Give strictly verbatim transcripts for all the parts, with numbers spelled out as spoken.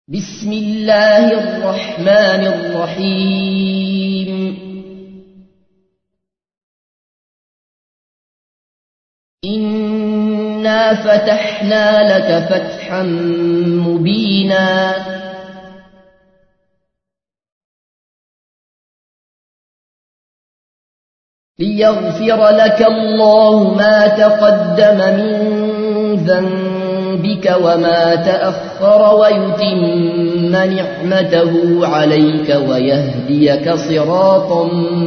بسم الله الرحمن الرحيم إنا فتحنا لك فتحا مبينا ليغفر لك الله ما تقدم من ذنبك وما تأخر ويتم نعمته عليك ويهديك صراطا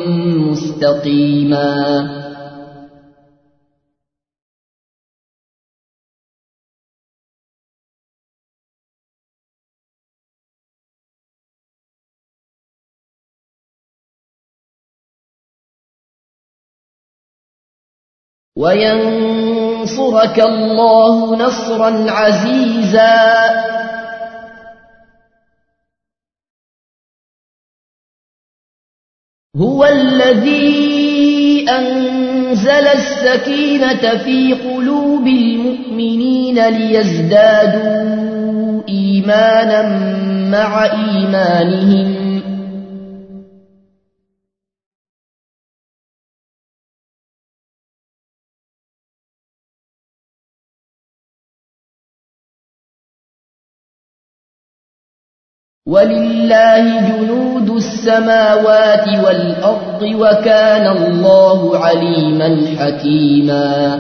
مستقيما وينصرك الله نصرا عزيزا هو الذي أنزل السكينة في قلوب المؤمنين ليزدادوا إيمانا مع إيمانهم ولله جنود السماوات والأرض وكان الله عليما حكيما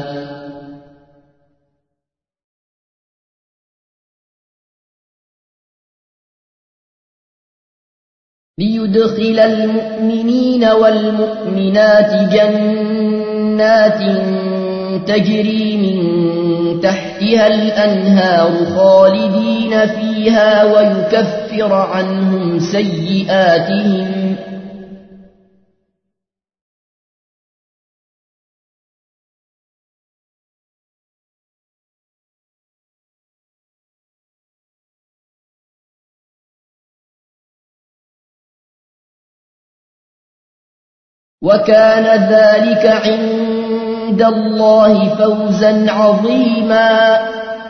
ليدخل المؤمنين والمؤمنات جنات تجري من تحتها الأنهار خالدين فيها ويكفر عنهم سيئاتهم وكان ذلك عند الله فوزا عظيما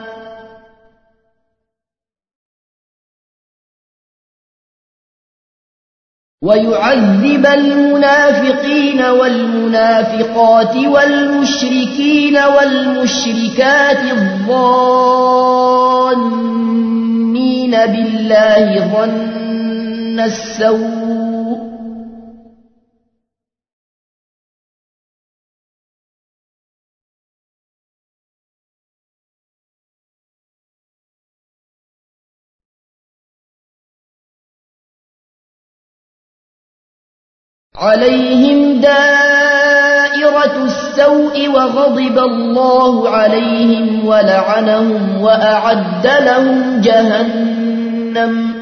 ويعذب المنافقين والمنافقات والمشركين والمشركات الظانين بالله ظن السوء عليهم دائرة السوء وغضب الله عليهم ولعنهم وأعد لهم جهنم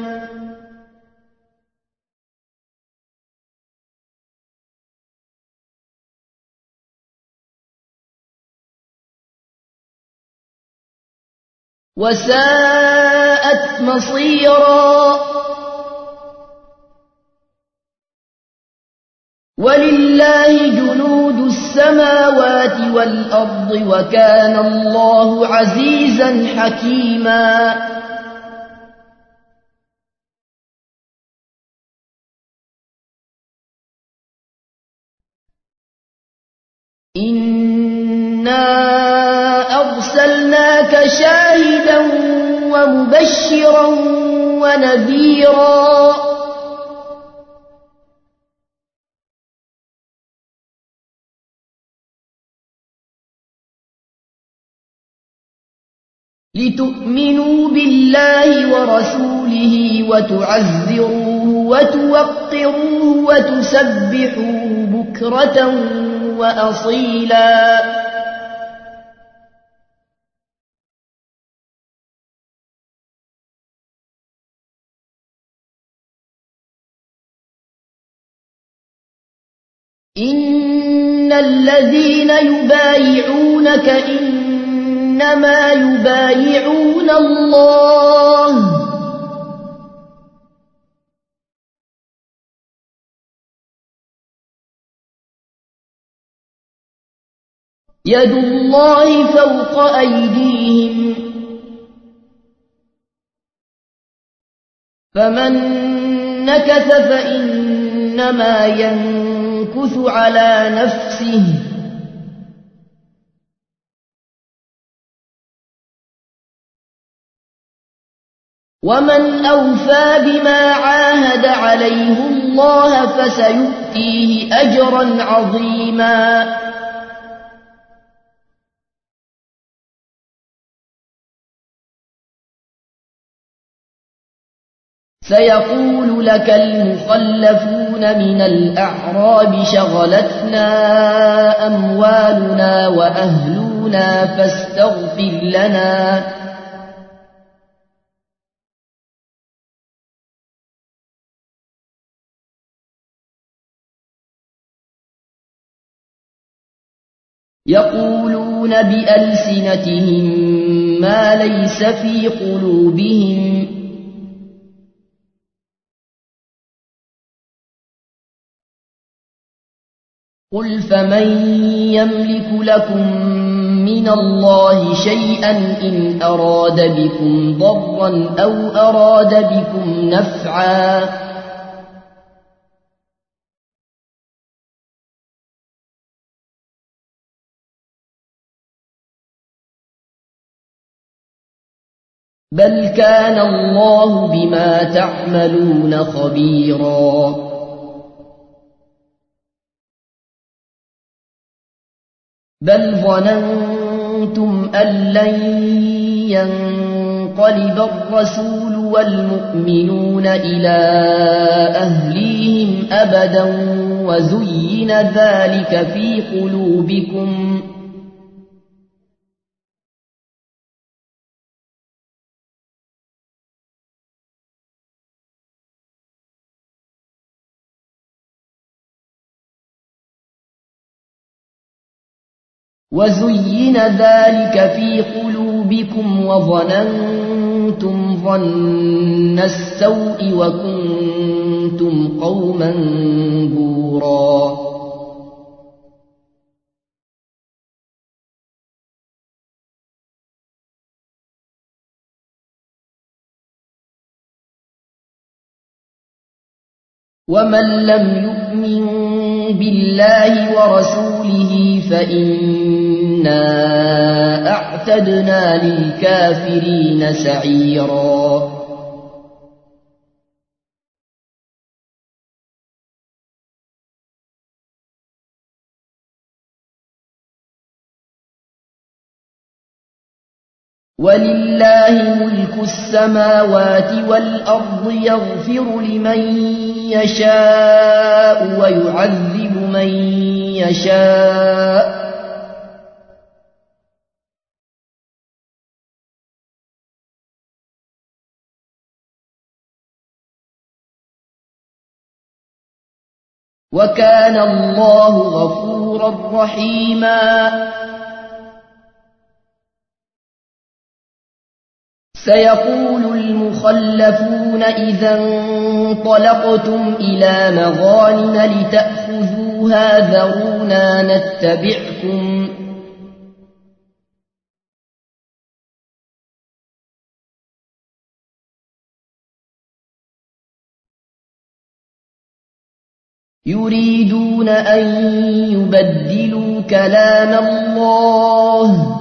وساءت مصيرا ولله جنود السماوات والأرض وكان الله عزيزا حكيما إنا أرسلناك شاهدا ومبشرا ونذيرا لتؤمنوا بالله ورسوله وتعزروه وتوقروه وتسبحوه بكرة وأصيلا إن الذين يبايعونك إنما يبايعون الله يد الله فوق أيديهم فمن نكث فإنما ينكث على نفسه ومن أوفى بما عاهد عليه الله فسيؤتيه أجرا عظيما سيقول لك المخلفون من الأعراب شغلتنا أموالنا وأهلنا فاستغفر لنا يقولون بألسنتهم ما ليس في قلوبهم قل فمن يملك لكم من الله شيئا إن أراد بكم ضرا أو أراد بكم نفعا بل كان الله بما تعملون خبيرا بل ظننتم أن لن ينقلب الرسول والمؤمنون إلى أهليهم أبدا وزين ذلك في قلوبكم وزين ذلك في قلوبكم وظننتم ظن السوء وكنتم قوما بورا ومن لم يؤمن بالله ورسوله فإنا أعتدنا للكافرين سعيرا ولله ملك السماوات والأرض يغفر لمن يشاء ويعذب من يشاء وكان الله غفورا رحيما سيقول المخلفون إذا انطلقتم إلى مغانم لتأخذوها ذرونا نتبعكم يريدون أن يبدلوا كلام الله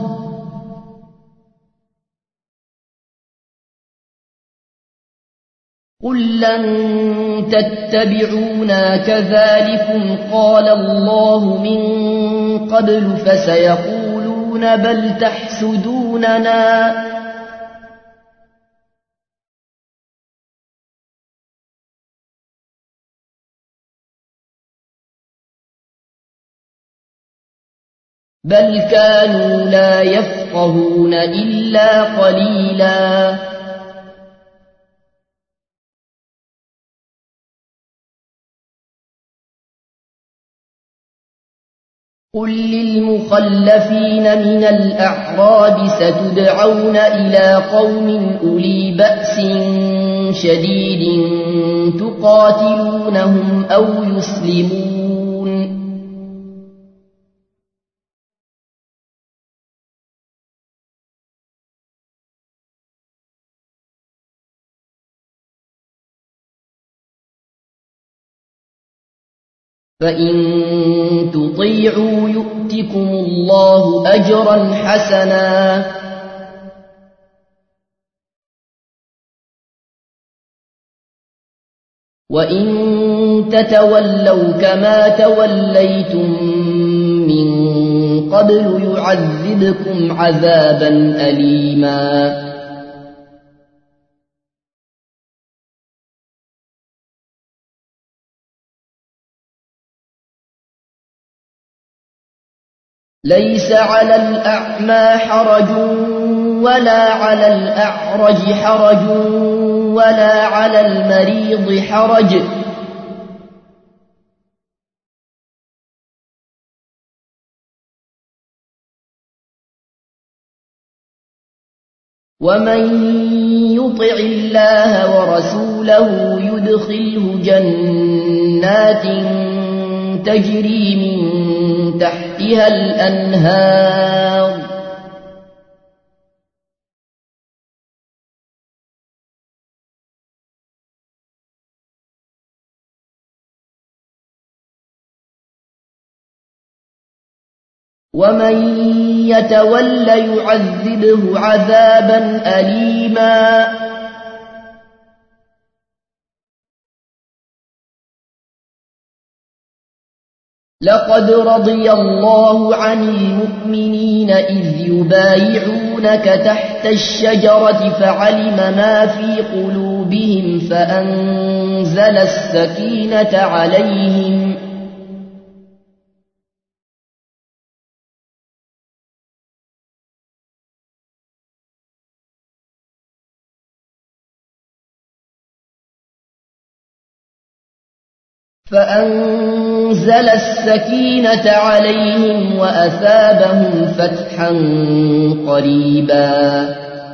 قل لن تتبعونا كذلكم قال الله من قبل فسيقولون بل تحسدوننا بل كانوا لا يفقهون إلا قليلا قل للمخلفين من الأعراب ستدعون إلى قوم أولي بأس شديد تقاتلونهم أو يسلمون فإن تطيعوا يؤتكم الله أجرا حسنا وإن تتولوا كما توليتم من قبل يعذبكم عذابا أليما ليس على الأعمى حرج ولا على الأعرج حرج ولا على المريض حرج ومن يطع الله ورسوله يدخله جنات تجري من تحتها الأنهار ومن يتول يعذبه عذابا أليما لقد رضي الله عن المؤمنين إذ يبايعونك تحت الشجرة فعلم ما في قلوبهم فأنزل السكينة عليهم فأنزل السكينة عليهم وأثابهم فتحا قريبا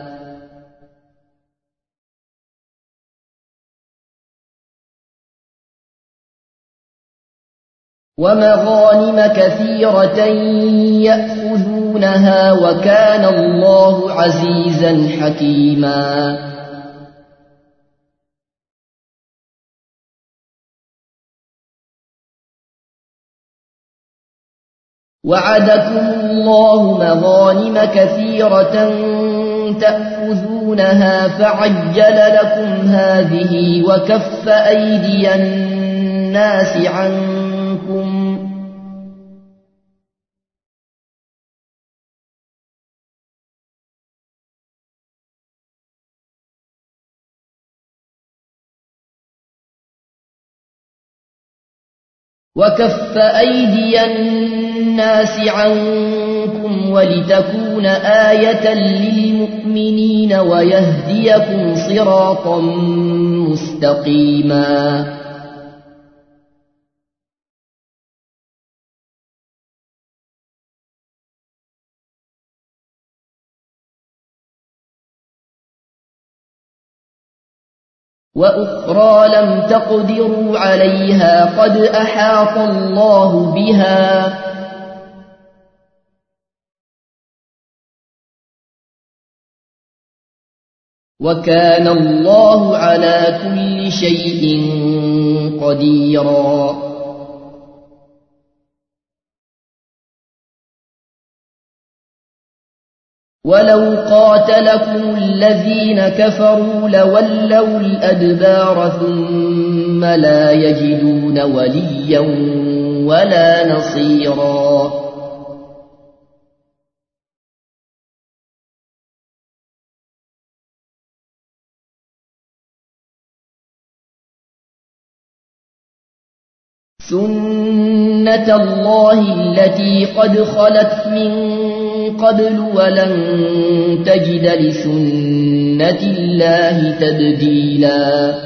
ومغانم كثيرة يأخذونها وكان الله عزيزا حكيما وعدكم الله مغانم كثيرة تأخذونها فعجل لكم هذه وكف أيدي الناس عنكم وكف أيدي الناس عنكم ولتكون آية للمؤمنين ويهديكم صراطا مستقيما وأخرى لم تقدروا عليها قد أحاط الله بها وكان الله على كل شيء قديرا ولو قاتلكم الذين كفروا لولوا الأدبار ثم لا يجدون وليا ولا نصيرا سنة الله التي قد خلت من قبل ولن تجد لسنة الله تبديلا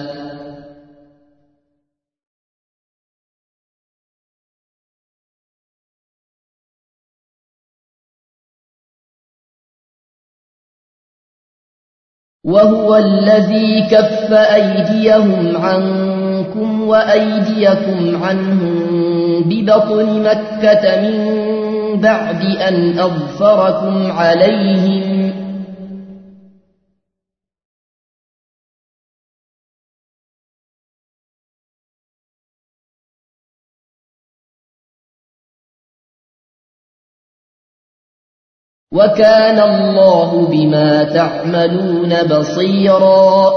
وهو الذي كف أيديهم عنكم وأيديكم عنهم ببطن مكة من بعد أن أظفركم عليهم وكان الله بما تعملون بصيرا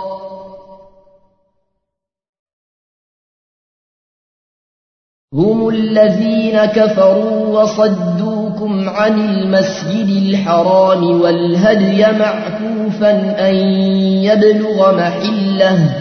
هم الذين كفروا وصدوكم عن المسجد الحرام والهدي معكوفا أن يبلغ محله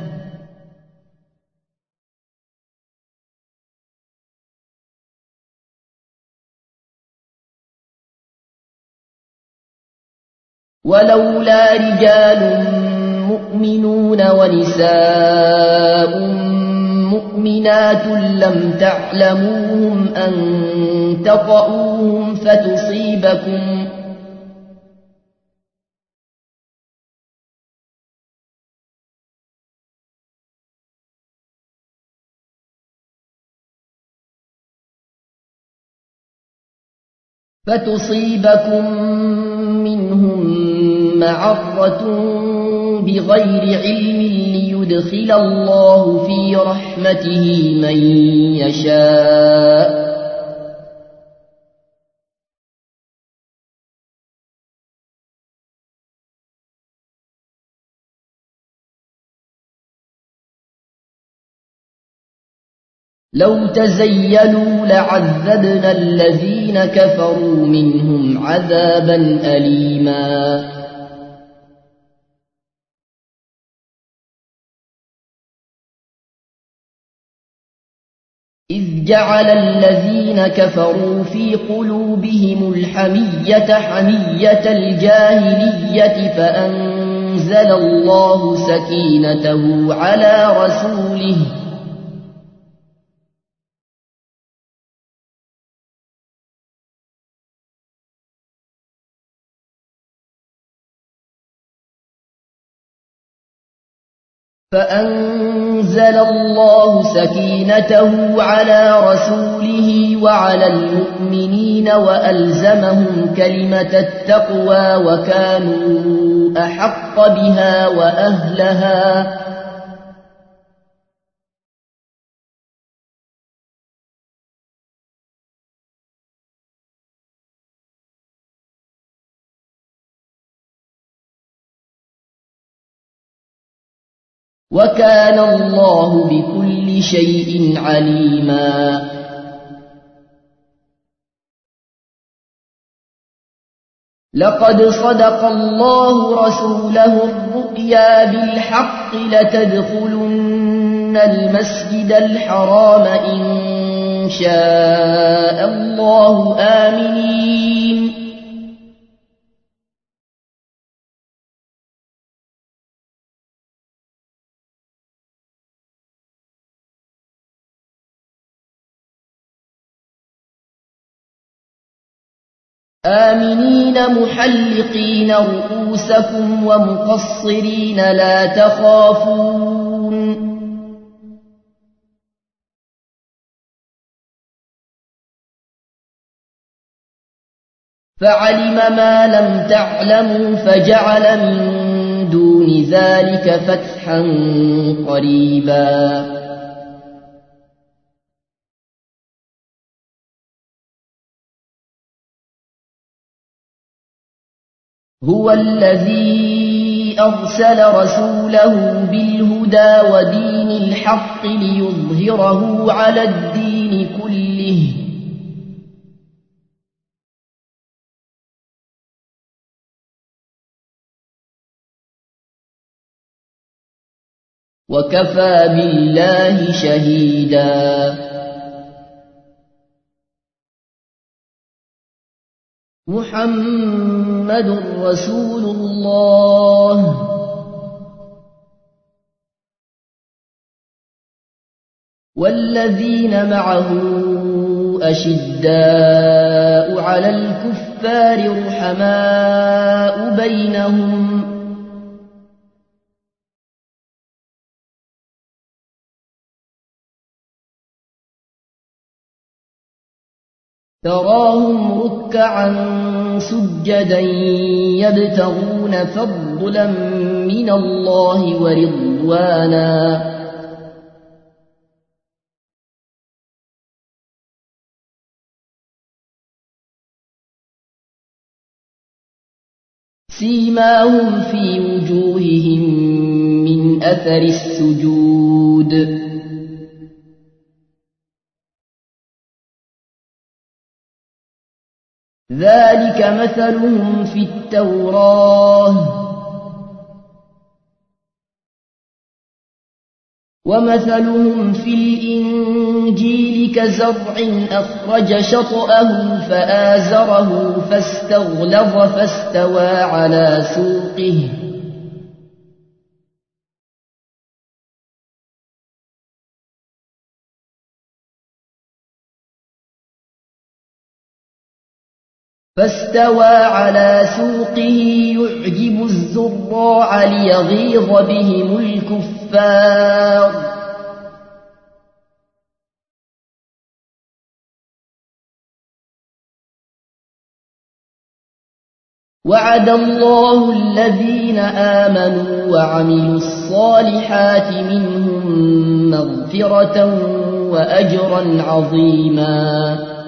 ولولا رجال مؤمنون ونساء مؤمنات لم تعلموهم أن تطؤوهم فتصيبكم فتصيبكم منهم معرة بغير علم ليدخل الله في رحمته من يشاء لو تزيلوا لعذبنا الذين كفروا منهم عذابا أليما إذ جعل الذين كفروا في قلوبهم الحمية حمية الجاهلية فأنزل الله سكينته على رسوله فأنزل الله سكينته على رسوله وعلى المؤمنين وألزمهم كلمة التقوى وكانوا أحق بها وأهلها وكان الله بكل شيء عليما لقد صدق الله رسوله الرؤيا بالحق لتدخلن المسجد الحرام إن شاء الله آمنين آمنين محلقين رؤوسكم ومقصرين لا تخافون فعلم ما لم تعلموا فجعل من دون ذلك فتحا قريبا هو الذي أرسل رسوله بالهدى ودين الحق ليظهره على الدين كله وكفى بالله شهيدا محمد رسول الله والذين معه أشداء على الكفار رحماء بينهم تراهم ركعا سجدا يبتغون فضلا من الله ورضوانا سيماهم في وجوههم من أثر السجود ذلك مثلهم في التوراة ومثلهم في الإنجيل كزرع أخرج شطأه فآزره فاستغلظ فاستوى على سوقه فاستوى على سوقه يعجب الزراع ليغيظ بهم الكفار وعد الله الذين آمنوا وعملوا الصالحات منهم مغفرة وأجرا عظيما